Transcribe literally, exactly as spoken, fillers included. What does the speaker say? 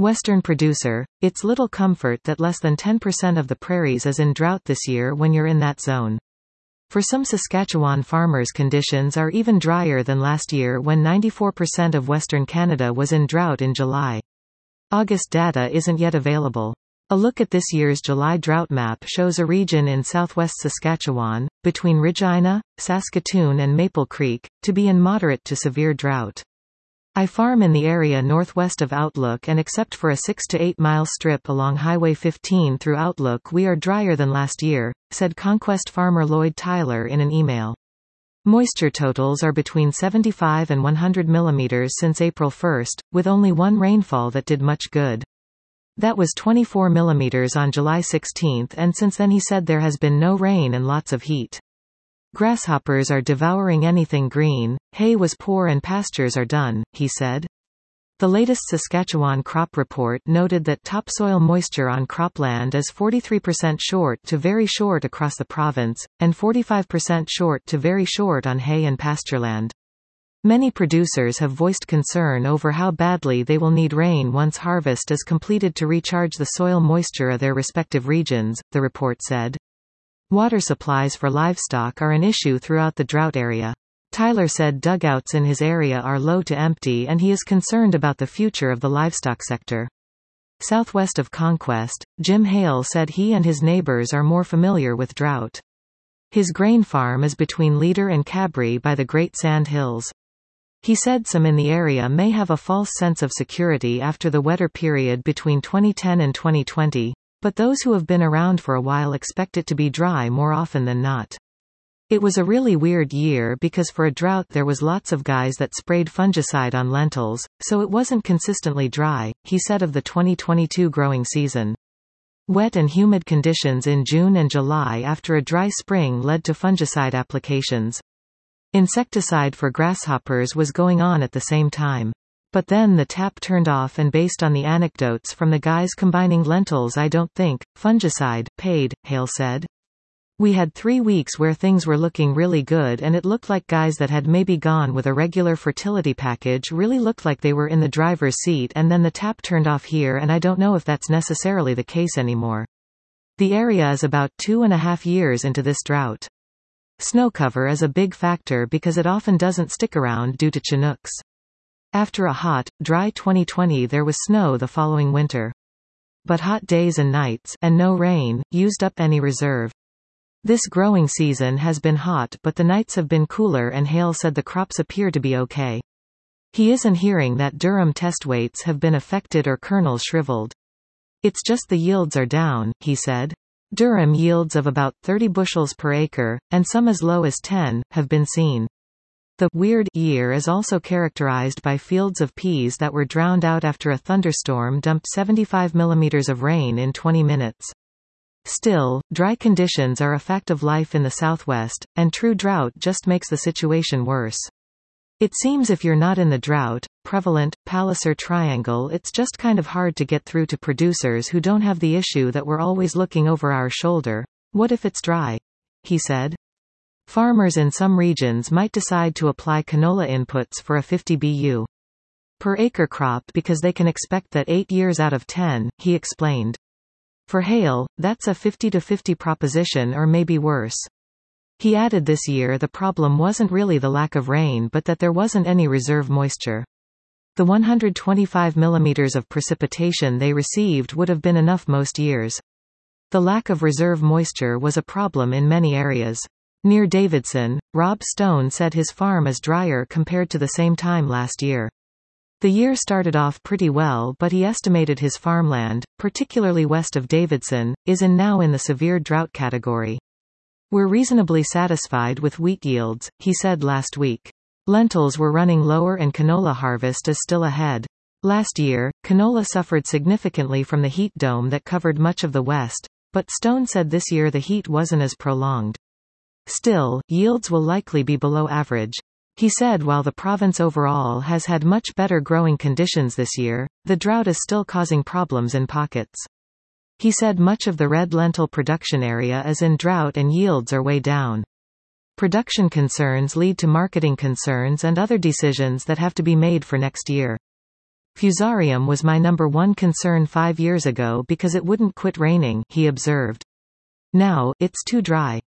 Western producer, it's little comfort that less than ten percent of the prairies is in drought this year when you're in that zone. For some Saskatchewan farmers, conditions are even drier than last year when ninety-four percent of Western Canada was in drought in July. August data isn't yet available. A look at this year's July drought map shows a region in southwest Saskatchewan, between Regina, Saskatoon and Maple Creek, to be in moderate to severe drought. I farm in the area northwest of Outlook, and except for a six to eight mile strip along Highway fifteen through Outlook, we are drier than last year, said Conquest farmer Lloyd Tyler in an email. Moisture totals are between seventy-five and one hundred millimeters since April first, with only one rainfall that did much good. That was twenty-four millimeters on July sixteenth, and since then he said there has been no rain and lots of heat. Grasshoppers are devouring anything green, hay was poor and pastures are done, he said. The latest Saskatchewan crop report noted that topsoil moisture on cropland is forty-three percent short to very short across the province, and forty-five percent short to very short on hay and pastureland. Many producers have voiced concern over how badly they will need rain once harvest is completed to recharge the soil moisture of their respective regions, the report said. Water supplies for livestock are an issue throughout the drought area. Tyler said dugouts in his area are low to empty, and he is concerned about the future of the livestock sector. Southwest of Conquest, Jim Hale said he and his neighbors are more familiar with drought. His grain farm is between Leader and Cabri by the Great Sand Hills. He said some in the area may have a false sense of security after the wetter period between twenty ten and twenty twenty. But those who have been around for a while expect it to be dry more often than not. It was a really weird year because for a drought there was lots of guys that sprayed fungicide on lentils, so it wasn't consistently dry, he said of the twenty twenty-two growing season. Wet and humid conditions in June and July after a dry spring led to fungicide applications. Insecticide for grasshoppers was going on at the same time. But then the tap turned off, and based on the anecdotes from the guys combining lentils, I don't think fungicide paid, Hale said. We had three weeks where things were looking really good, and it looked like guys that had maybe gone with a regular fertility package really looked like they were in the driver's seat, and then the tap turned off here, and I don't know if that's necessarily the case anymore. The area is about two and a half years into this drought. Snow cover is a big factor because it often doesn't stick around due to Chinooks. After a hot, dry twenty twenty there was snow the following winter. But hot days and nights, and no rain, used up any reserve. This growing season has been hot, but the nights have been cooler, and Hale said the crops appear to be okay. He isn't hearing that durum test weights have been affected or kernels shriveled. It's just the yields are down, he said. Durum yields of about thirty bushels per acre, and some as low as ten, have been seen. The weird year is also characterized by fields of peas that were drowned out after a thunderstorm dumped seventy-five millimeters of rain in twenty minutes. Still, dry conditions are a fact of life in the southwest, and true drought just makes the situation worse. It seems if you're not in the drought, prevalent, Palliser Triangle, it's just kind of hard to get through to producers who don't have the issue that we're always looking over our shoulder. What if it's dry? He said. Farmers in some regions might decide to apply canola inputs for a fifty B U per acre crop because they can expect that eight years out of ten, he explained. For Hale, that's a fifty to fifty proposition, or maybe worse. He added this year the problem wasn't really the lack of rain but that there wasn't any reserve moisture. The one hundred twenty-five millimeters of precipitation they received would have been enough most years. The lack of reserve moisture was a problem in many areas. Near Davidson, Rob Stone said his farm is drier compared to the same time last year. The year started off pretty well, but he estimated his farmland, particularly west of Davidson, is in now in the severe drought category. We're reasonably satisfied with wheat yields, he said last week. Lentils were running lower and canola harvest is still ahead. Last year, canola suffered significantly from the heat dome that covered much of the west, but Stone said this year the heat wasn't as prolonged. Still, yields will likely be below average. He said while the province overall has had much better growing conditions this year, the drought is still causing problems in pockets. He said much of the red lentil production area is in drought and yields are way down. Production concerns lead to marketing concerns and other decisions that have to be made for next year. Fusarium was my number one concern five years ago because it wouldn't quit raining, he observed. Now, it's too dry.